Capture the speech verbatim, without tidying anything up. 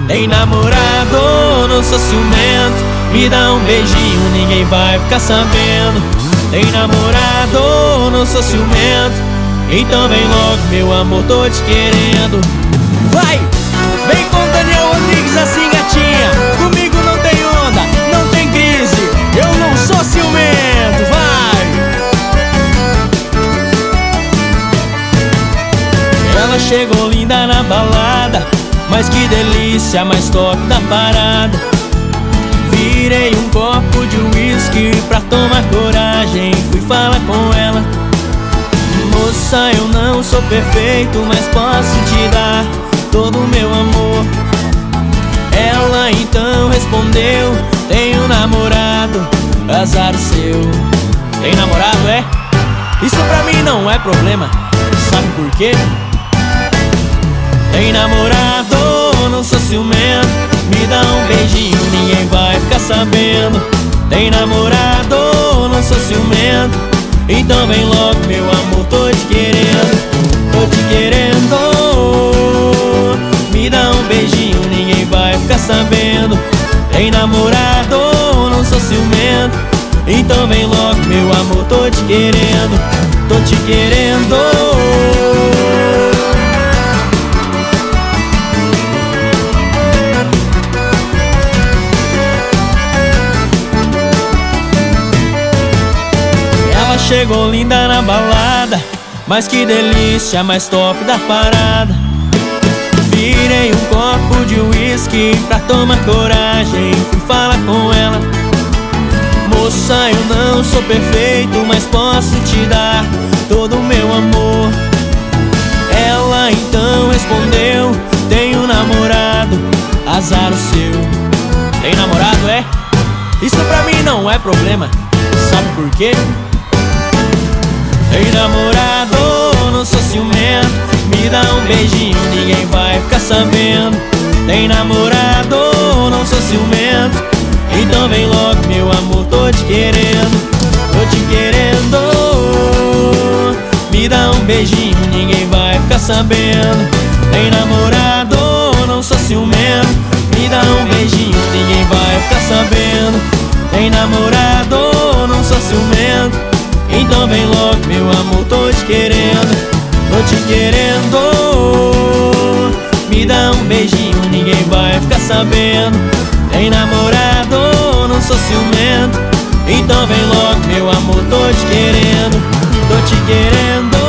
Tem namorado, não sou ciumento. Me dá um beijinho, ninguém vai ficar sabendo. Tem namorado, não sou ciumento. Então vem logo, meu amor, tô te querendo. Vai! Vem com Daniel Rodrigues assim, gatinha. Comigo não tem onda, não tem crise. Eu não sou ciumento, vai! Ela chegou linda na balada, mas que delícia, mais top da parada. Virei um copo de uísque pra tomar coragem. Fui falar com ela: moça, eu não sou perfeito, mas posso te dar todo o meu amor. Ela então respondeu: tenho namorado, azar o seu. Tem namorado, é? Isso pra mim não é problema. Sabe por quê? Tem namorado, não sou ciumento. Me dá um beijinho, ninguém vai ficar sabendo. Tem namorado, não sou ciumento. Então vem logo, meu amor, tô te querendo. Tô te querendo. Me dá um beijinho, ninguém vai ficar sabendo. Tem namorado, não sou ciumento. Então vem logo, meu amor, tô te querendo. Tô te querendo. Chegou linda na balada, mas que delícia, mais top da parada. Virei um copo de uísque pra tomar coragem. Fui falar com ela: moça, eu não sou perfeito, mas posso te dar todo o meu amor. Ela então respondeu: tenho namorado, azar o seu. Tem namorado, é? Isso pra mim não é problema. Sabe por quê? Tem namorado, não sou ciumento. Me dá um beijinho, ninguém vai ficar sabendo. Tem namorado, não sou ciumento. Então vem logo, meu amor, tô te querendo. Tô te querendo. Me dá um beijinho, ninguém vai ficar sabendo. Tem namorado, não sou ciumento. Me dá um beijinho, ninguém vai ficar sabendo. Tem namorado, não sou ciumento. Então vem logo, meu amor, tô te querendo. Tô te querendo. Me dá um beijinho, ninguém vai ficar sabendo. Tem namorado, não sou ciumento. Então vem logo, meu amor, tô te querendo. Tô te querendo.